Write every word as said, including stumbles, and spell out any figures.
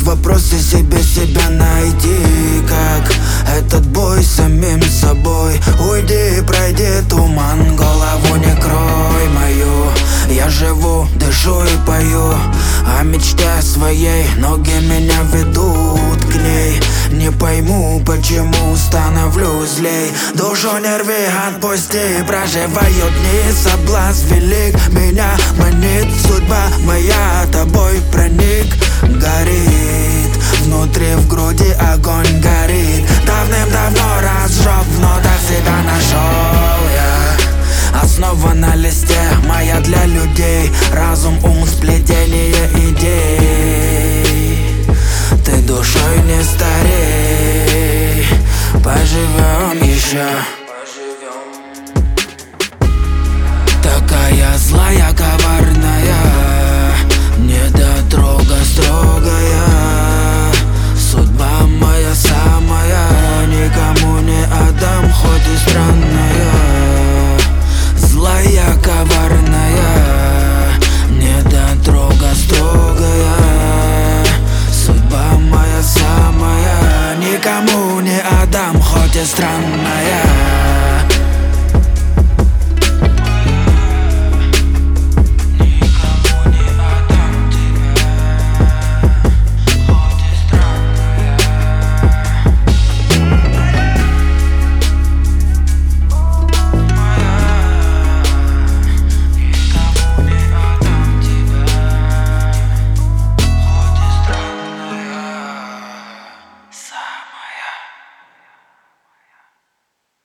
вопросы себе себя найти. Как этот бой с самим собой. Уйди, пройди туман, голову не крой мою. Я живу, дышу и пою о мечте своей, ноги меня ведут к ней. Не пойму, почему становлюсь злей. Душу не рви, отпусти, проживаю дни. Соблазн велик, меня манит судьба моя, тобой проник. Горит внутри, в груди огонь горит. Давным-давно разжег, в нотах себя нашел я. Основа на листе, моя для людей. Разум, ум